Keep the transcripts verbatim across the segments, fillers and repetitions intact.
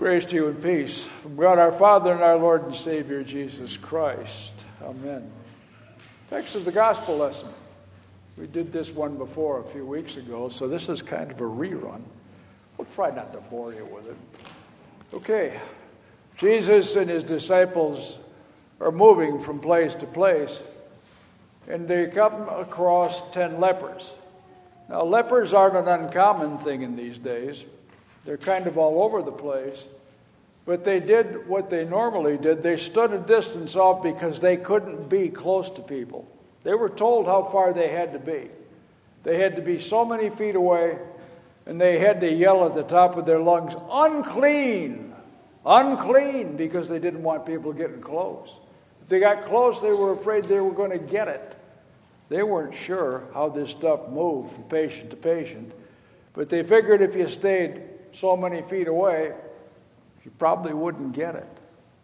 Grace to you and peace from God our Father and our Lord and Savior Jesus Christ. Amen. Text is the gospel lesson. We did this one before a few weeks ago, so this is kind of a rerun. We'll try not to bore you with it. Okay, Jesus and his disciples are moving from place to place, and they come across ten lepers. Now, lepers aren't an uncommon thing in these days. They're kind of all over the place. But they did what they normally did. They stood a distance off because they couldn't be close to people. They were told how far they had to be. They had to be so many feet away, and they had to yell at the top of their lungs, "Unclean! Unclean!" because they didn't want people getting close. If they got close, they were afraid they were going to get it. They weren't sure how this stuff moved from patient to patient, but they figured if you stayed so many feet away, you probably wouldn't get it.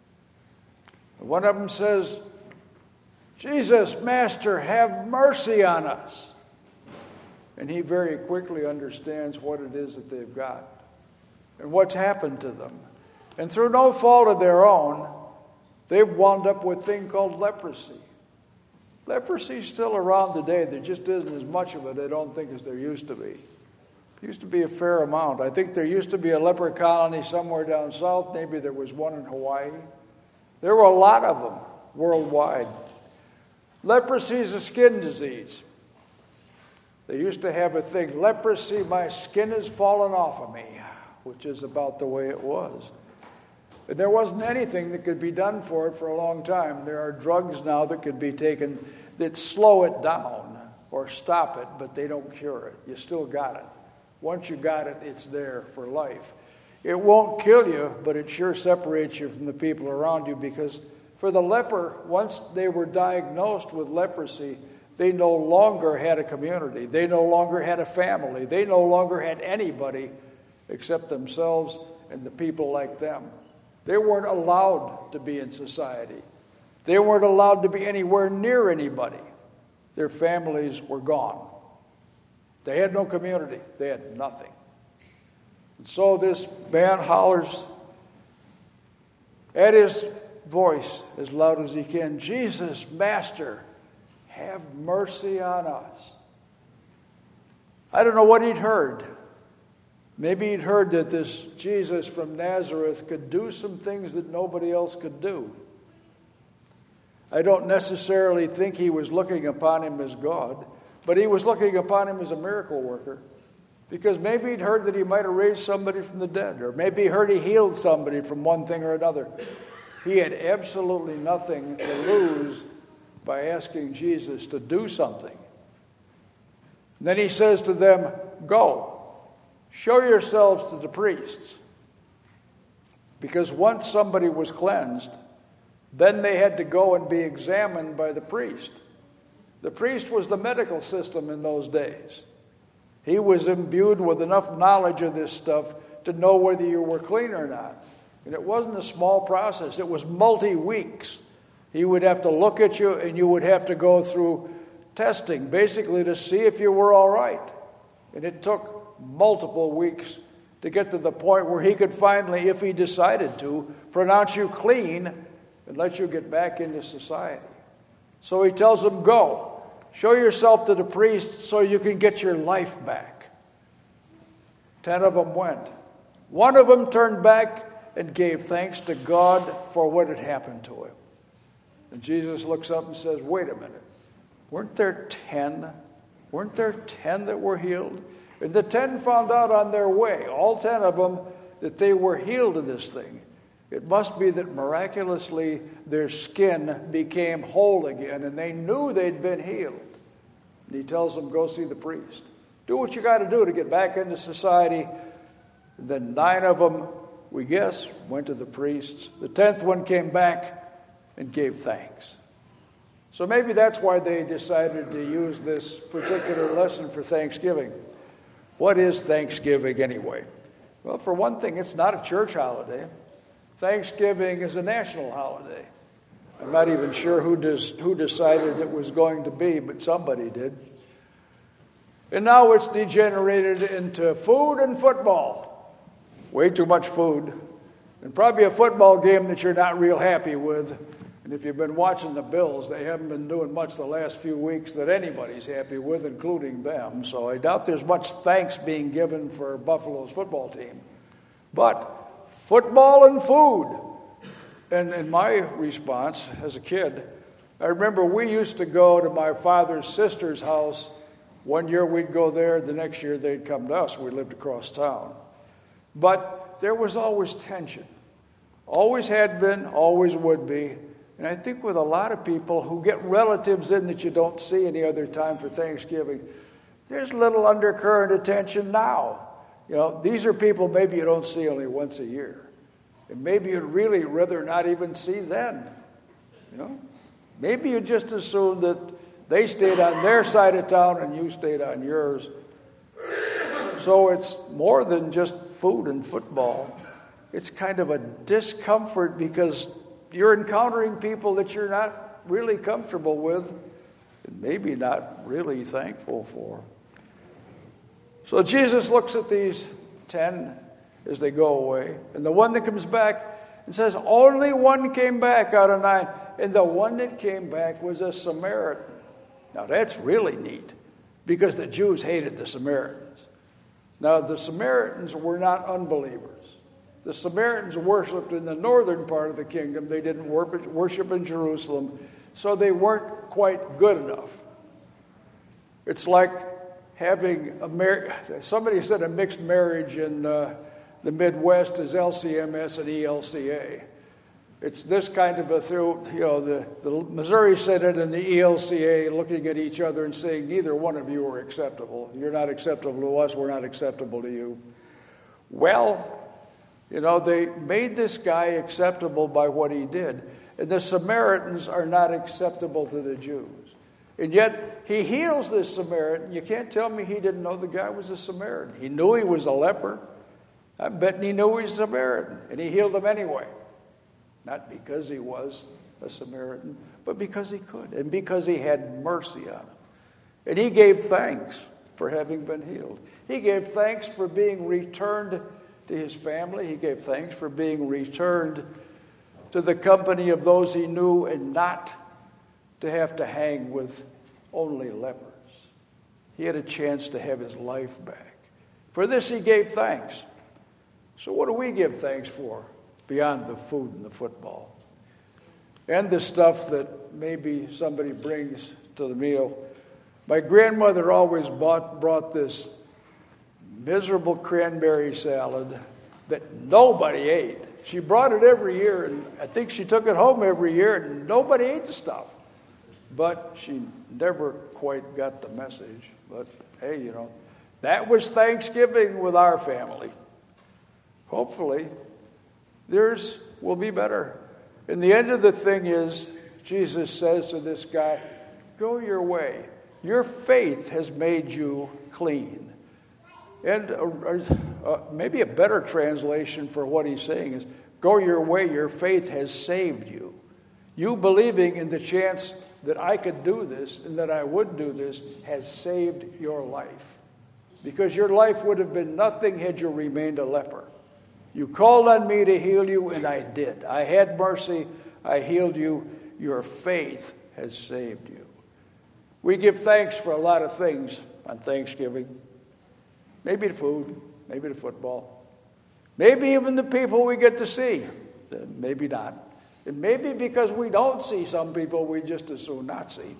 One of them says, "Jesus, Master, have mercy on us." And he very quickly understands what it is that they've got and what's happened to them. And through no fault of their own, they've wound up with a thing called leprosy. Leprosy's still around today. There just isn't as much of it, I don't think, as there used to be. Used to be a fair amount. I think there used to be a leper colony somewhere down south. Maybe there was one in Hawaii. There were a lot of them worldwide. Leprosy is a skin disease. They used to have a thing, "Leprosy, my skin has fallen off of me," which is about the way it was. And there wasn't anything that could be done for it for a long time. There are drugs now that could be taken that slow it down or stop it, but they don't cure it. You still got it. Once you got it, it's there for life. It won't kill you, but it sure separates you from the people around you, because for the leper, once they were diagnosed with leprosy, they no longer had a community. They no longer had a family. They no longer had anybody except themselves and the people like them. They weren't allowed to be in society. They weren't allowed to be anywhere near anybody. Their families were gone. They had no community. They had nothing. And so this man hollers at his voice as loud as he can, "Jesus, Master, have mercy on us." I don't know what he'd heard. Maybe he'd heard that this Jesus from Nazareth could do some things that nobody else could do. I don't necessarily think he was looking upon him as God, but he was looking upon him as a miracle worker, because maybe he'd heard that he might have raised somebody from the dead, or maybe he heard he healed somebody from one thing or another. He had absolutely nothing to lose by asking Jesus to do something. And then he says to them, "Go, show yourselves to the priests." Because once somebody was cleansed, then they had to go and be examined by the priest. The priest was the medical system in those days. He was imbued with enough knowledge of this stuff to know whether you were clean or not. And it wasn't a small process. It was multi-weeks. He would have to look at you, and you would have to go through testing, basically to see if you were all right. And it took multiple weeks to get to the point where he could finally, if he decided to, pronounce you clean and let you get back into society. So he tells them, "Go. Show yourself to the priest so you can get your life back." Ten of them went. One of them turned back and gave thanks to God for what had happened to him. And Jesus looks up and says, "Wait a minute. Weren't there ten? Weren't there ten that were healed?" And the ten found out on their way, all ten of them, that they were healed of this thing. It must be that miraculously their skin became whole again, and they knew they'd been healed. And he tells them, "Go see the priest. Do what you got to do to get back into society." And then nine of them, we guess, went to the priests. The tenth one came back and gave thanks. So maybe that's why they decided to use this particular lesson for Thanksgiving. What is Thanksgiving anyway? Well, for one thing, it's not a church holiday. Thanksgiving is a national holiday. I'm not even sure who, des- who decided it was going to be, but somebody did. And now it's degenerated into food and football. Way too much food And probably a football game that you're not real happy with. And if you've been watching the Bills, they haven't been doing much the last few weeks that anybody's happy with, including them. So I doubt there's much thanks being given for Buffalo's football team. But football and food. And in my response as a kid, I remember we used to go to my father's sister's house. One year we'd go there, the next year they'd come to us. We lived across town. But there was always tension. Always had been, always would be. And I think with a lot of people who get relatives in that you don't see any other time for Thanksgiving, there's a little undercurrent of tension now. You know, these are people maybe you don't see only once a year. And maybe you'd really rather not even see them. You know? Maybe you just assume that they stayed on their side of town and you stayed on yours. So it's more than just food and football. It's kind of a discomfort because you're encountering people that you're not really comfortable with and maybe not really thankful for. So Jesus looks at these ten as they go away, and the one that comes back and says, only one came back out of nine, and the one that came back was a Samaritan. Now that's really neat because the Jews hated the Samaritans. Now the Samaritans were not unbelievers. The Samaritans worshipped in the northern part of the kingdom. They didn't worship in Jerusalem, so they weren't quite good enough. It's like having a mar- somebody said a mixed marriage in uh, the Midwest is L C M S and E L C A. It's this kind of a through, you know, the, the Missouri Synod and the E L C A looking at each other and saying, neither one of you are acceptable. You're not acceptable to us. We're not acceptable to you. Well, you know, they made this guy acceptable by what he did. And the Samaritans are not acceptable to the Jews. And yet, he heals this Samaritan. You can't tell me he didn't know the guy was a Samaritan. He knew he was a leper. I bet he knew he was a Samaritan. And he healed him anyway. Not because he was a Samaritan, but because he could. And because he had mercy on him. And he gave thanks for having been healed. He gave thanks for being returned to his family. He gave thanks for being returned to the company of those he knew and not to have to hang with only lepers. He had a chance to have his life back. For this he gave thanks. So what do we give thanks for beyond the food and the football? And the stuff that maybe somebody brings to the meal. My grandmother always bought, brought this miserable cranberry salad that nobody ate. She brought it every year, and I think she took it home every year, and nobody ate the stuff. But she never quite got the message. But hey, you know, that was Thanksgiving with our family. Hopefully, theirs will be better. And the end of the thing is, Jesus says to this guy, go your way. Your faith has made you clean. And uh, uh, maybe a better translation for what he's saying is, go your way, your faith has saved you. You believing in the chance that I could do this and that I would do this has saved your life. Because your life would have been nothing had you remained a leper. You called on me to heal you, and I did. I had mercy. I healed you. Your faith has saved you. We give thanks for a lot of things on Thanksgiving. Maybe the food, maybe the football, maybe even the people we get to see, maybe not. And maybe because we don't see some people, we just as soon not see.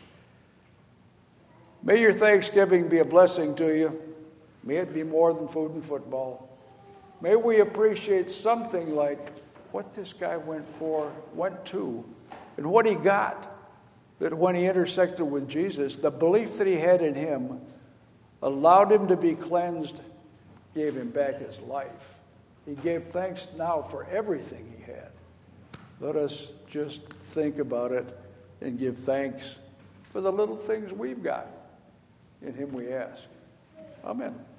May your Thanksgiving be a blessing to you. May it be more than food and football. May we appreciate something like what this guy went for, went to, and what he got. That when he intersected with Jesus, the belief that he had in him allowed him to be cleansed, gave him back his life. He gave thanks now for everything he had. Let us just think about it and give thanks for the little things we've got. In him we ask. Amen.